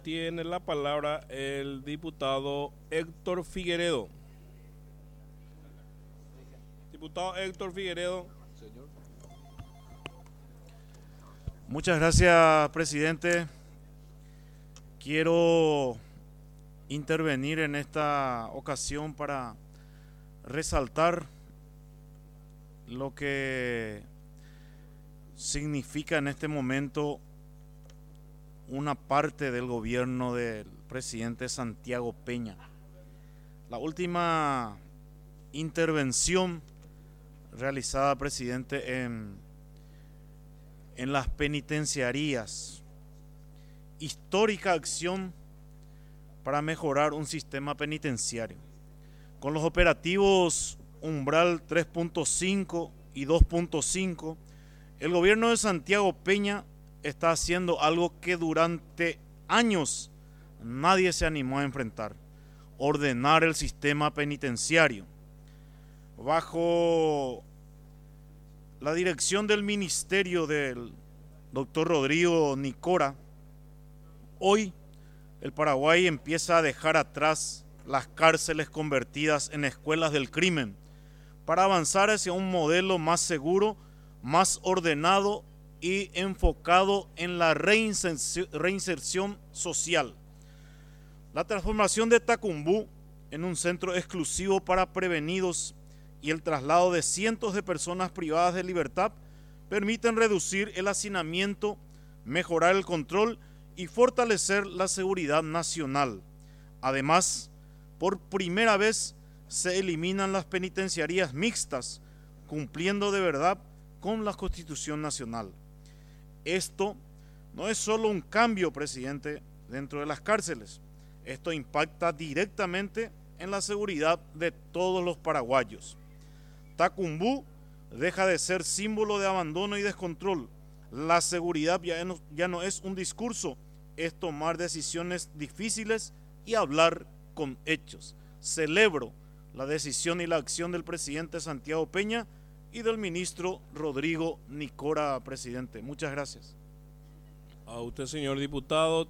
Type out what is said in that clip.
Tiene la palabra el diputado Héctor Figueredo. Diputado Héctor Figueredo. Muchas gracias, presidente. Quiero intervenir en esta ocasión para resaltar lo que significa en este momento una parte del gobierno del presidente Santiago Peña. La última intervención realizada, presidente, en las penitenciarías, histórica acción para mejorar un sistema penitenciario. Con los operativos Umbral 3.5 y 2.5, el gobierno de Santiago Peña está haciendo algo que durante años nadie se animó a enfrentar: ordenar el sistema penitenciario. Bajo la dirección del ministerio del doctor Rodrigo Nicora, hoy el Paraguay empieza a dejar atrás las cárceles convertidas en escuelas del crimen para avanzar hacia un modelo más seguro, más ordenado y enfocado en la reinserción social. La transformación de Tacumbú en un centro exclusivo para prevenidos y el traslado de cientos de personas privadas de libertad permiten reducir el hacinamiento, mejorar el control y fortalecer la seguridad nacional. Además, por primera vez se eliminan las penitenciarías mixtas, cumpliendo de verdad con la Constitución Nacional. Esto no es solo un cambio, presidente, dentro de las cárceles. Esto impacta directamente en la seguridad de todos los paraguayos. Tacumbú deja de ser símbolo de abandono y descontrol. La seguridad ya no es un discurso, es tomar decisiones difíciles y hablar con hechos. Celebro la decisión y la acción del presidente Santiago Peña y del ministro Rodrigo Nicora, presidente. Muchas gracias. A usted, señor diputado.